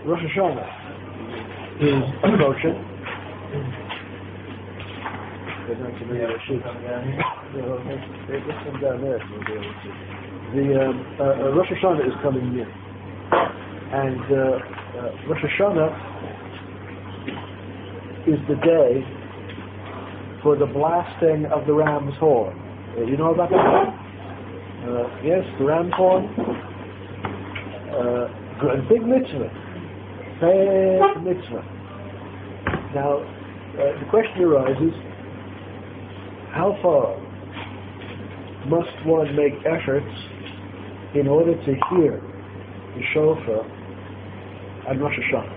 Rosh Hashanah is approaching. Let's come down there. The Rosh Hashanah is coming near, and Rosh Hashanah is the day for the blasting of the ram's horn. You know about that? Yes, the ram's horn. A big mitzvah. Big mitzvah. Now, the question arises, how far must one make efforts in order to hear the shofar at Rosh Hashanah?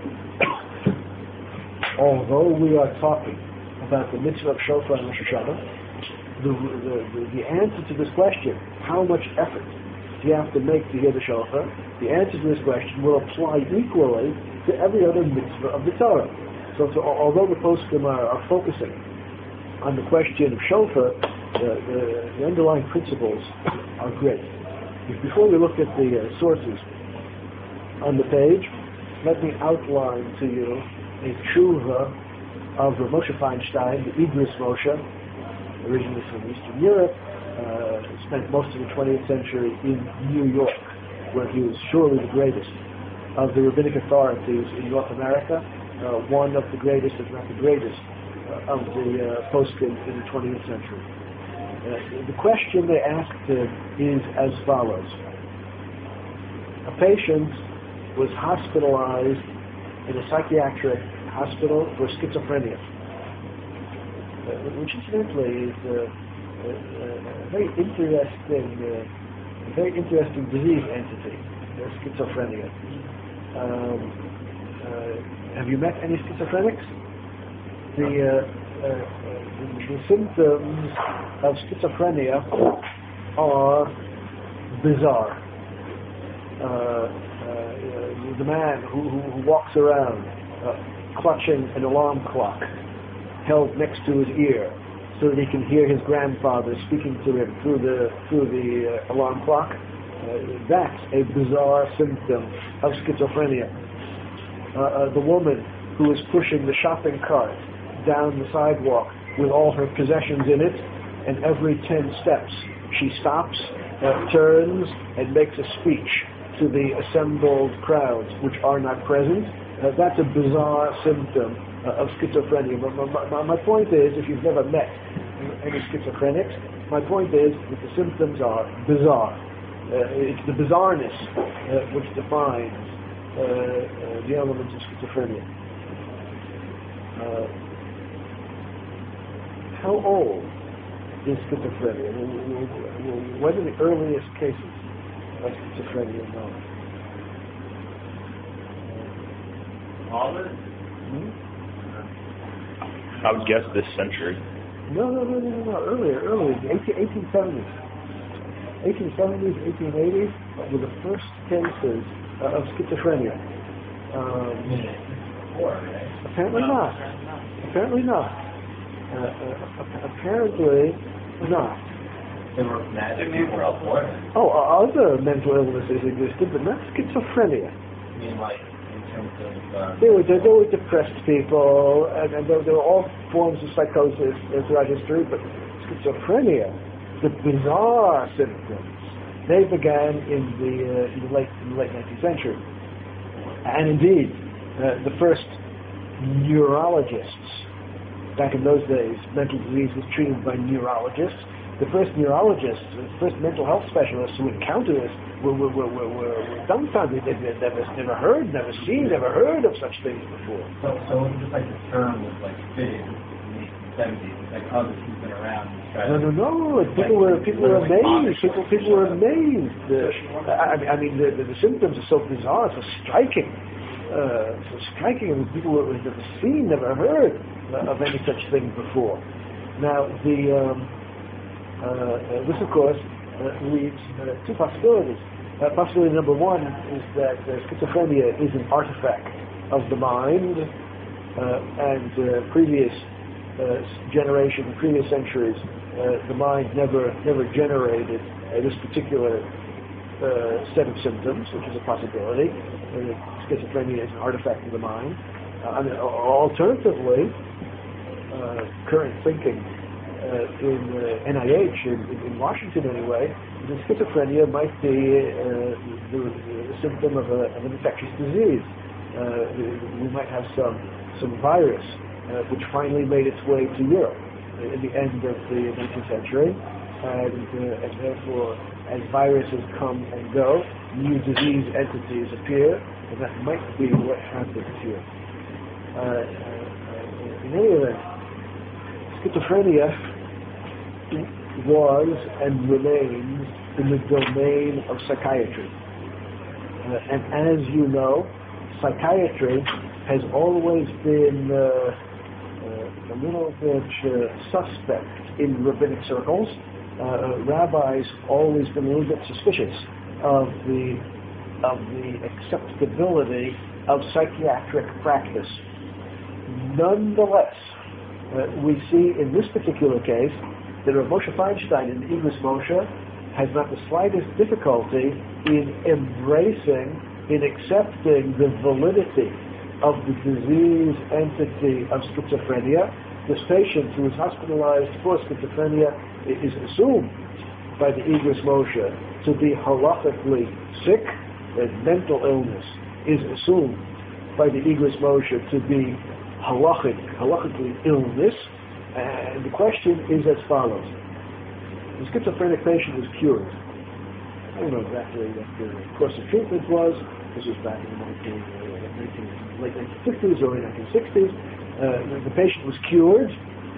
Although we are talking about the mitzvah of shofar and Rosh Hashanah, the answer to this question, how much effort do you have to make to hear the shofar, the answer to this question will apply equally to every other mitzvah of the Torah. So although the poskim are focusing on the question of shofar, the underlying principles are great. Before we look at the sources on the page, let me outline to you a tshuva of Moshe Feinstein, the Idris Moshe, originally from Eastern Europe, spent most of the 20th century in New York, where he was surely the greatest of the rabbinic authorities in North America, one of the greatest, if not the greatest, of the poskim in the 20th century. The question they asked him is as follows. A patient was hospitalized in a psychiatric hospital for schizophrenia, which incidentally is a very interesting disease entity, schizophrenia. Have you met any schizophrenics? The symptoms of schizophrenia are bizarre. The man who walks around clutching an alarm clock held next to his ear so that he can hear his grandfather speaking to him through the alarm clock, that's a bizarre symptom of schizophrenia. The woman who is pushing the shopping cart down the sidewalk with all her possessions in it, and every 10 steps she stops, turns, and makes a speech to the assembled crowds which are not present. That's a bizarre symptom of schizophrenia. My point is, if you've never met any schizophrenics, my point is that the symptoms are bizarre. It's the bizarreness which defines the elements of schizophrenia. How old is schizophrenia? What are the earliest cases of schizophrenia known? I would guess this century. No. Earlier. The 1870s. 1870s, 1880s were the first cases of schizophrenia. Apparently not. Apparently not. There were magic people elsewhere. Oh, other mental illnesses existed, but not schizophrenia. I mean, like, in terms of... There were depressed people, and there were all forms of psychosis throughout history, but schizophrenia, the bizarre symptoms, they began in the late 19th century. And indeed, the first neurologists, back in those days, mental disease was treated by neurologists. The first neurologists, the first mental health specialists who encountered this were dumbfounded. They'd never heard, never seen, never heard of such things before. So it was just like the term was like fitted in the 70s. It's like, oh, this has been around. No. People were amazed. People were amazed. I mean, the symptoms are so bizarre, so striking. And people who had never seen, never heard of any such thing before. Now, this, of course, leads two possibilities. Possibility number one is that schizophrenia is an artifact of the mind, and previous generation, previous centuries, the mind never generated this particular set of symptoms, which is a possibility. Schizophrenia is an artifact of the mind. Alternatively, current thinking in NIH, in Washington anyway, that schizophrenia might be the symptom of an infectious disease. We might have some virus which finally made its way to Europe at the end of the 19th century, and therefore, as viruses come and go, new disease entities appear, and that might be what happens here. In any event, schizophrenia was and remains in the domain of psychiatry. And as you know, psychiatry has always been a little bit suspect in rabbinic circles. Rabbis always been a little bit suspicious of the acceptability of psychiatric practice. Nonetheless, we see in this particular case that Rav Moshe Feinstein in Igros Moshe has not the slightest difficulty in embracing, in accepting the validity of the disease entity of schizophrenia. This patient who is hospitalized for schizophrenia is assumed by the Igros Moshe to be halachically sick, and mental illness is assumed by the Igros Moshe to be halachically illness. And the question is as follows. The schizophrenic patient was cured. I don't know exactly what the course of treatment was. This was back in the late 1950s, early 1960s. The patient was cured.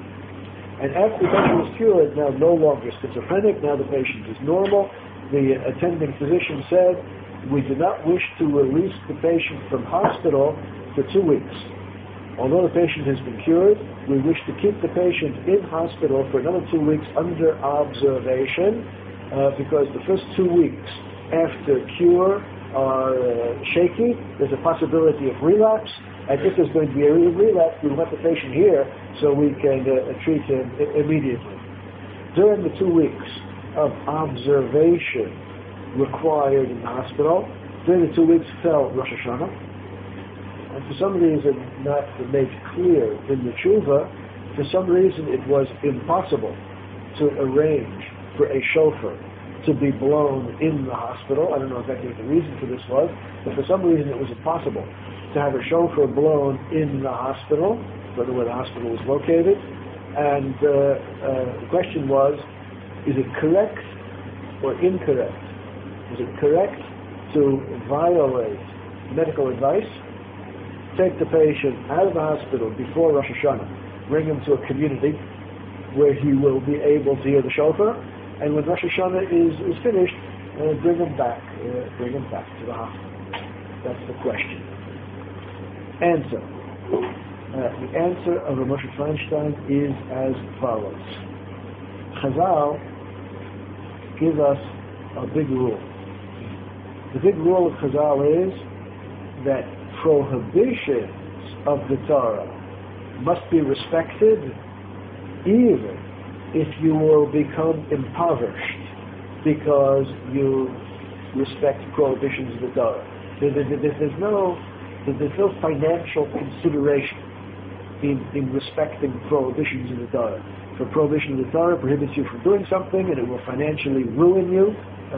And after the patient was cured, now no longer schizophrenic, now the patient is normal. The attending physician said, we do not wish to release the patient from hospital for 2 weeks. Although the patient has been cured, we wish to keep the patient in hospital for another 2 weeks under observation because the first 2 weeks after cure are shaky. There's a possibility of relapse, and if there's going to be a relapse, we want the patient here so we can treat him immediately. During the 2 weeks of observation required in the hospital, during the 2 weeks fell Rosh Hashanah. And for some reason not made clear in the tshuva, for some reason it was impossible to arrange for a shofar to be blown in the hospital. I don't know exactly what the reason for this was, but for some reason it was impossible to have a shofar blown in the hospital, whether where the hospital was located. And the question was, is it correct or incorrect? Is it correct to violate medical advice? Take the patient out of the hospital before Rosh Hashanah, bring him to a community where he will be able to hear the shofar, and when Rosh Hashanah is finished, bring him back to the hospital. That's the question. Answer. The answer of Rav Moshe Feinstein is as follows. Chazal give us a big rule. The big rule of Chazal is that prohibitions of the Torah must be respected even if you will become impoverished because you respect prohibitions of the Torah. There's no financial consideration in respecting prohibitions of the Torah. If a prohibition of the Torah prohibits you from doing something and it will financially ruin you,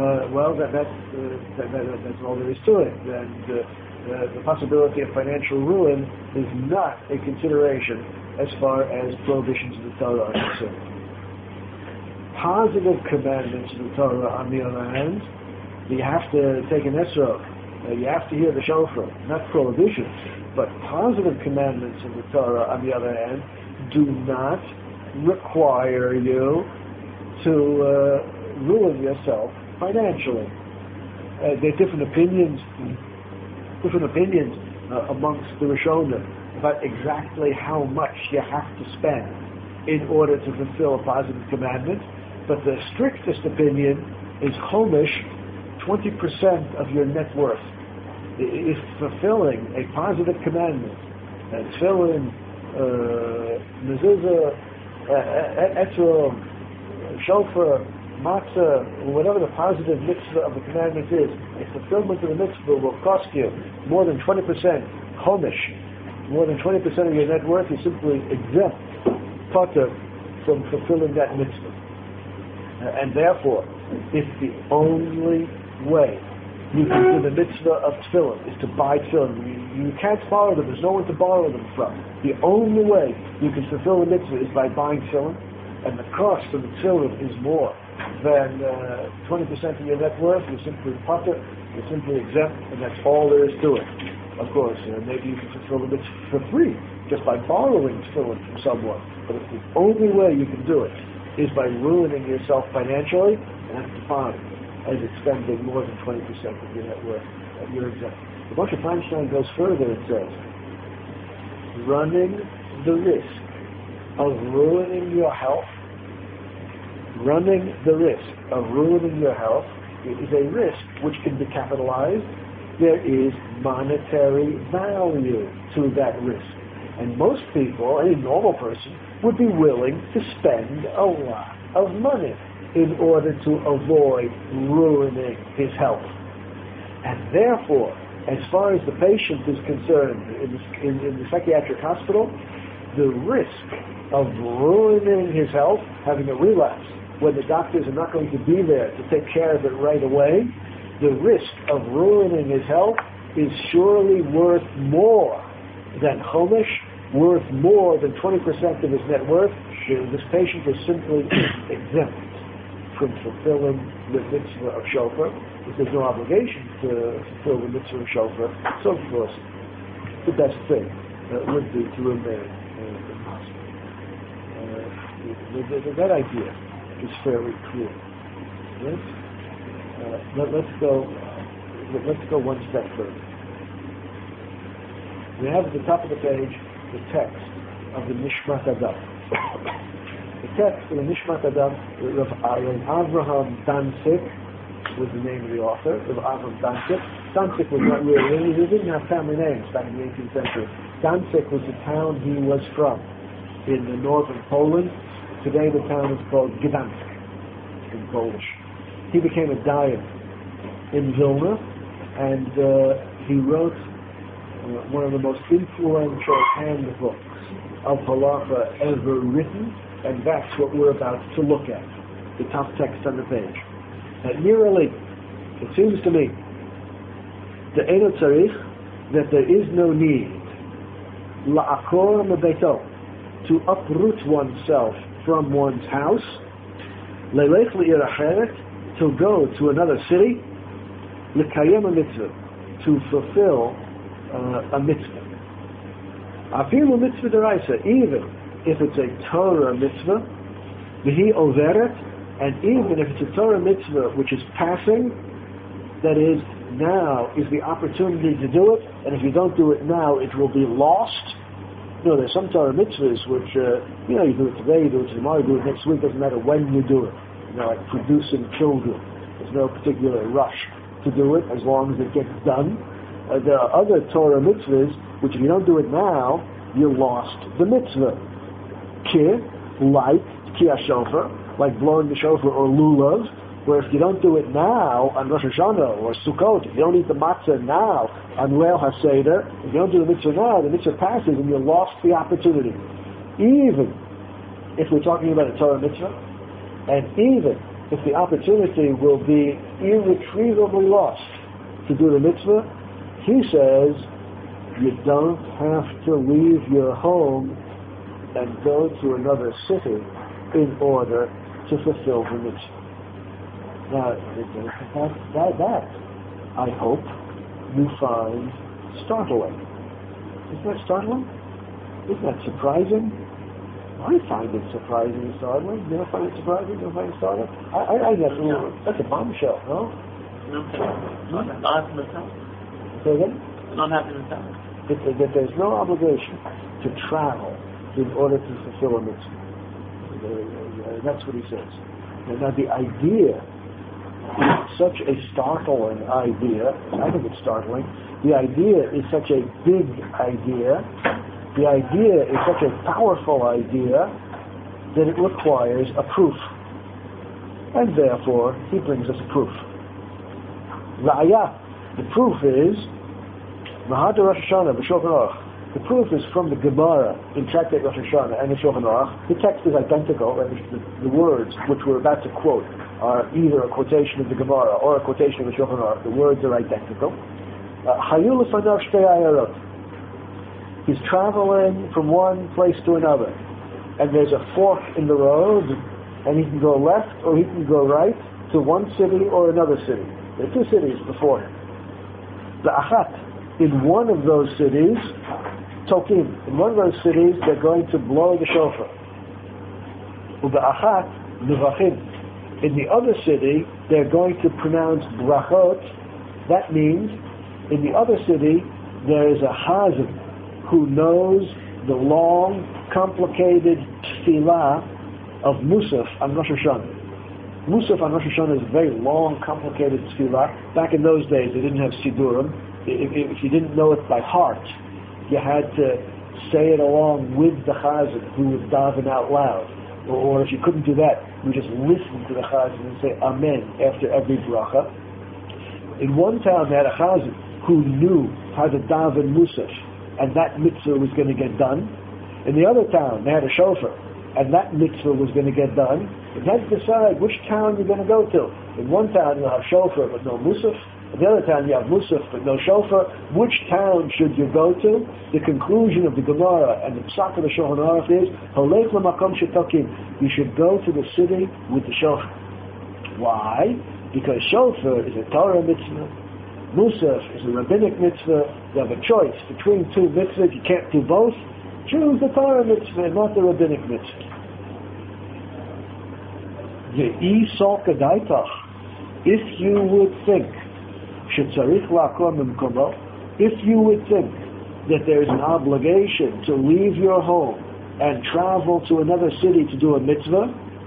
that's all there is to it. And the possibility of financial ruin is not a consideration as far as prohibitions of the Torah are concerned. Positive commandments of the Torah, on the other hand, you have to take an esrog, you have to hear the shofar, not prohibitions, but positive commandments of the Torah, on the other hand, do not require you to ruin yourself financially. There are different opinions amongst the Rishonim about exactly how much you have to spend in order to fulfill a positive commandment, but the strictest opinion is chomish, 20% of your net worth. If fulfilling a positive commandment, tefillin, mezuzah, etrog, shofar, matzah, whatever the positive mitzvah of the commandment is, if fulfillment of the mitzvah will cost you more than 20% chomish, more than 20% of your net worth, you simply exempt potter from fulfilling that mitzvah. And therefore, if the only way you can do the mitzvah of tefillin is to buy tefillin, you can't borrow them, there's no one to borrow them from. The only way you can fulfill the mitzvah is by buying tefillin, and the cost of the tefillin is more than 20% of your net worth, you're simply potter, you're simply exempt, and that's all there is to it. Of course, maybe you can fulfill the mitzvah for free, just by borrowing tefillin from someone. But if the only way you can do it is by ruining yourself financially, and that's defined as expending more than 20% of your net worth, you're exempt. The Moshe Feinstein goes further and says, running the risk of ruining your health, is a risk which can be capitalized. There is monetary value to that risk. And most people, any normal person, would be willing to spend a lot of money in order to avoid ruining his health. And therefore, as far as the patient is concerned in the psychiatric hospital, the risk of ruining his health, having a relapse, when the doctors are not going to be there to take care of it right away, the risk of ruining his health is surely worth more than chomish, worth more than 20% of his net worth. This patient is simply exempt from fulfilling the mitzvah of shofar, if there's no obligation to fulfill the mitzvah of shofar. So, of course, the best thing would be to remain in the hospital. That idea is fairly clear. Yes? Let's go one step further. We have at the top of the page the text of the Nishmat Adam. The text of the Nishmat Adam of Avraham Danzig was the name of the author, of Avraham Danzig. Danzig was not really, he didn't have family names back in the 18th century. Danzig was the town he was from in the northern Poland. Today the town is called Gdansk in Polish. He became a dayan in Vilna, and he wrote one of the most influential handbooks of halacha ever written, and that's what we're about to look at, the top text on the page. Nearly, it seems to me, the Eino Tzarich, that there is no need la'akor mebeito, to uproot oneself from one's house, le'lech le'ir acheret, to go to another city, l'kayem a mitzvah, to fulfill a mitzvah. Afilu mitzvah deraisa, even if it's a Torah mitzvah, v'hi overet, and even if it's a Torah mitzvah which is passing, that is, now is the opportunity to do it, and if you don't do it now, it will be lost. You know, there's some Torah mitzvahs which, you do it today, you do it tomorrow, you do it next week, doesn't matter when you do it. Like producing children. There's no particular rush to do it as long as it gets done. There are other Torah mitzvahs which if you don't do it now, you lost the mitzvah. Like Ki HaShofar, like blowing the shofar or lulav, where if you don't do it now on Rosh Hashanah or Sukkot, if you don't eat the matzah now on Leil HaSeder, if you don't do the mitzvah now, the mitzvah passes and you lost the opportunity. Even if we're talking about a Torah mitzvah, and even if the opportunity will be irretrievably lost to do the mitzvah, he says you don't have to leave your home and go to another city in order to fulfill the mitzvah. Now, that I hope you find startling. Isn't that startling? Isn't that surprising? I find it surprising and startling. You never find it surprising? You never find it startling? I never. No. That's a bombshell, no? Not happening in town. Say again? Not happening in town. That there's no obligation to travel in order to fulfill a mitzvah. That's what he says. Now the idea is such a startling idea. I think it's startling. The idea is such a big idea. The idea is such a powerful idea that it requires a proof. And therefore, he brings us a proof. Ra'ayah, the proof is, Mahad Rosh Hashanah, B'Shulchan Aruch. The proof is from the Gemara in Tractate Rosh Hashanah and the Shulchan Aruch. The text is identical, and the words which we're about to quote are either a quotation of the Gemara or a quotation of the Shulchan Aruch. The words are identical. Hayu l'fanav shtei ayarot. He's traveling from one place to another, and there's a fork in the road, and he can go left or he can go right to one city or another city. There are two cities before him. The achat, in one of those cities, tokim, in one of those cities, they're going to blow the shofar. The achat, nivachim. In the other city, they're going to pronounce brachot. That means, in the other city, there is a chazan who knows the long, complicated tefillah of Musaf on Rosh Hashanah. Musaf on Rosh Hashanah is a very long, complicated tefillah. Back in those days, they didn't have sidurim. If you didn't know it by heart, you had to say it along with the chazan who would daven out loud. Or if you couldn't do that, you just listen to the chazan and say amen after every bracha. In one town, they had a chazan who knew how to daven Musaf, and that mitzvah was going to get done. In the other town, they had a shofar, and that mitzvah was going to get done. You had to decide which town you're going to go to. In one town, you'll have shofar but no Musaf. In the other town, you have Musaf but no shofar. Which town should you go to? The conclusion of the Gemara and the Psak of the Shulchan Aruch is, Holech l'makom shetokim. You should go to the city with the shofar. Why? Because shofar is a Torah mitzvah. Musaf is a rabbinic mitzvah. You have a choice between two mitzvahs. You can't do both. Choose the Torah mitzvah, not the rabbinic mitzvah. If you would think, if you would think that there is an obligation to leave your home and travel to another city to do a mitzvah,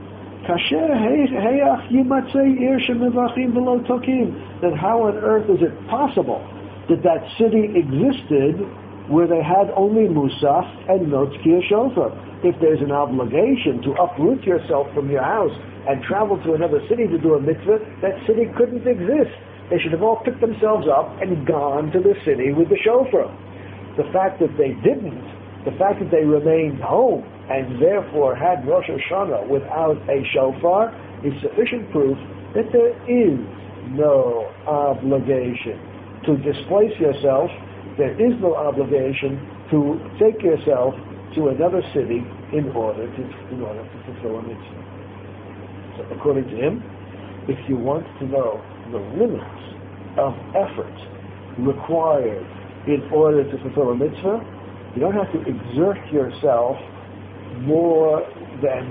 then how on earth is it possible that that city existed where they had only Musaf and no Tkiyah Shofar? If there's an obligation to uproot yourself from your house and travel to another city to do a mitzvah, that city couldn't exist. They should have all picked themselves up and gone to the city with the shofar. The fact that they didn't, the fact that they remained home and therefore had Rosh Hashanah without a shofar is sufficient proof that there is no obligation to displace yourself. There is no obligation to take yourself to another city in order to fulfill a mitzvah. So according to him, if you want to know the limits of effort required in order to fulfill a mitzvah, you don't have to exert yourself more than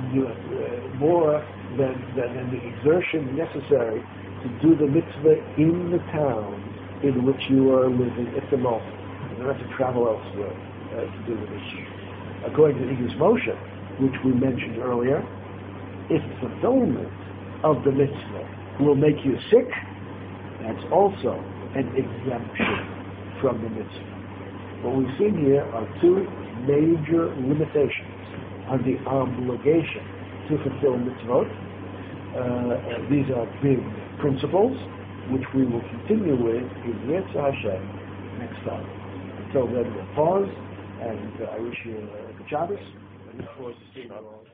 the exertion necessary to do the mitzvah in the town in which you are living at the moment. You don't have to travel elsewhere to do the mitzvah. According to Igros Moshe, which we mentioned earlier, if fulfillment of the mitzvah will make you sick, that's also an exemption from the mitzvah. What we've seen here are two major limitations on the obligation to fulfill mitzvot. These are big principles, which we will continue with in Yitzhak Hashem next time. Until then, we'll pause, and I wish you a good Shabbos. I look forward to seeing you all.